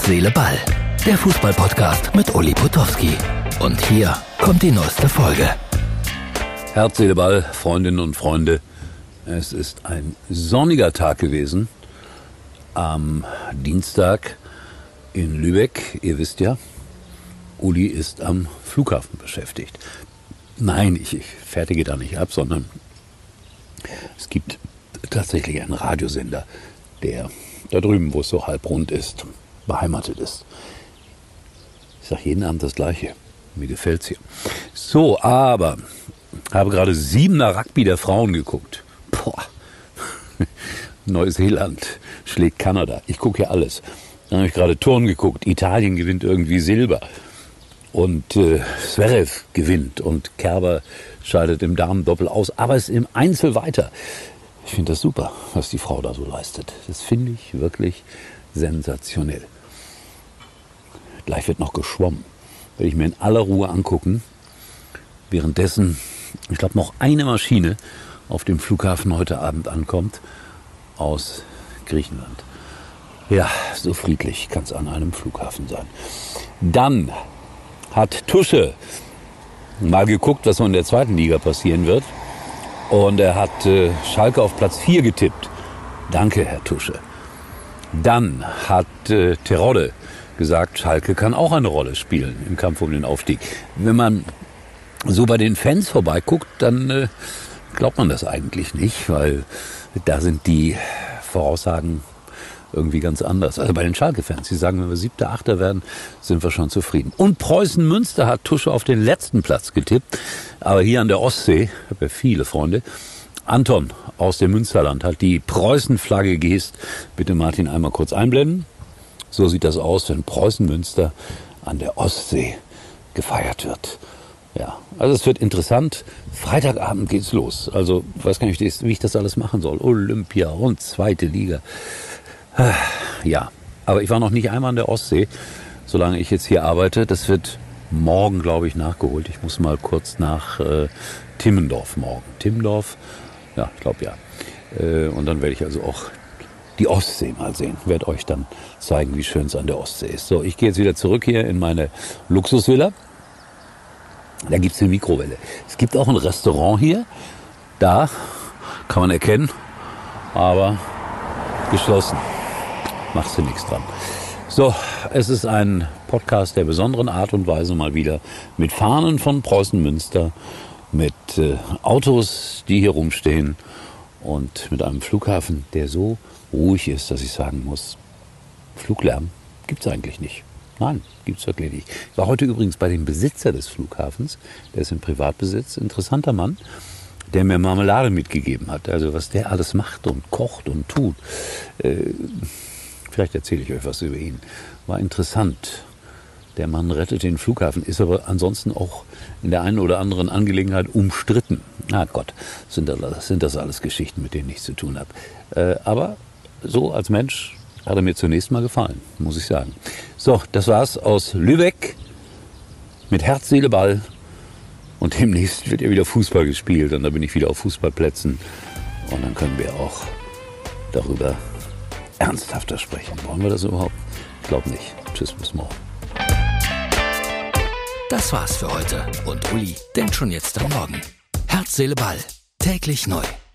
Seele, Ball. Der Fußball-Podcast mit Uli Potowski. Und hier kommt die neueste Folge. Herz, Seele, Ball, Freundinnen und Freunde. Es ist ein sonniger Tag gewesen. Am Dienstag in Lübeck. Ihr wisst ja, Uli ist am Flughafen beschäftigt. Nein, ich fertige da nicht ab, sondern es gibt tatsächlich einen Radiosender, der da drüben, wo es so halbrund ist, beheimatet ist. Ich sage jeden Abend das Gleiche. Mir gefällt's hier. So, aber habe gerade 7er Rugby der Frauen geguckt. Boah. Neuseeland schlägt Kanada. Ich gucke hier alles. Dann habe ich gerade Turnen geguckt. Italien gewinnt irgendwie Silber. Und Zverev gewinnt. Und Kerber scheidet im Damendoppel aus. Aber es ist im Einzel weiter. Ich finde das super, was die Frau da so leistet. Das finde ich wirklich sensationell. Gleich wird noch geschwommen. Werde ich mir in aller Ruhe angucken. Währenddessen, ich glaube, noch eine Maschine auf dem Flughafen heute Abend ankommt aus Griechenland. Ja, so friedlich kann es an einem Flughafen sein. Dann hat Tusche mal geguckt, was so in der zweiten Liga passieren wird. Und er hat Schalke auf Platz 4 getippt. Danke, Herr Tusche. Dann hat Terodde gesagt, Schalke kann auch eine Rolle spielen im Kampf um den Aufstieg. Wenn man so bei den Fans vorbeiguckt, dann glaubt man das eigentlich nicht, weil da sind die Voraussagen irgendwie ganz anders. Also bei den Schalke-Fans, die sagen, wenn wir 7., 8. werden, sind wir schon zufrieden. Und Preußen-Münster hat Tusche auf den letzten Platz getippt. Aber hier an der Ostsee, ich habe ja viele Freunde, Anton aus dem Münsterland hat die Preußen-Flagge gehisst. Bitte Martin einmal kurz einblenden. So sieht das aus, wenn Preußen-Münster an der Ostsee gefeiert wird. Ja, also es wird interessant. Freitagabend geht's los. Also weiß gar nicht, wie ich das alles machen soll. Olympia und zweite Liga. Ja, aber ich war noch nicht einmal an der Ostsee, solange ich jetzt hier arbeite. Das wird morgen, glaube ich, nachgeholt. Ich muss mal kurz nach Timmendorf morgen. Timmendorf, ja, ich glaube ja. Und dann werde ich also auch die Ostsee mal sehen. Ich werde euch dann zeigen, wie schön es an der Ostsee ist. So, ich gehe jetzt wieder zurück hier in meine Luxusvilla. Da gibt es eine Mikrowelle. Es gibt auch ein Restaurant hier. Da kann man erkennen, aber geschlossen. Machst du nichts dran. So, es ist ein Podcast der besonderen Art und Weise mal wieder mit Fahnen von Preußen-Münster, mit Autos, die hier rumstehen und mit einem Flughafen, der so ruhig ist, dass ich sagen muss, Fluglärm gibt's eigentlich nicht. Nein, gibt's wirklich nicht. Ich war heute übrigens bei dem Besitzer des Flughafens, der ist im Privatbesitz, interessanter Mann, der mir Marmelade mitgegeben hat. Also was der alles macht und kocht und tut. Vielleicht erzähle ich euch was über ihn. War interessant. Der Mann rettet den Flughafen, ist aber ansonsten auch in der einen oder anderen Angelegenheit umstritten. Ah Gott, sind das alles Geschichten, mit denen ich zu tun habe. Aber so als Mensch hat er mir zunächst mal gefallen, muss ich sagen. So, das war's aus Lübeck mit Herz, Seele, Ball. Und demnächst wird ja wieder Fußball gespielt und da bin ich wieder auf Fußballplätzen. Und dann können wir auch darüber ernsthafter sprechen. Wollen wir das überhaupt? Ich glaube nicht. Tschüss, bis morgen. Das war's für heute. Und Uli denkt schon jetzt am Morgen. Herz, Seele, Ball. Täglich neu.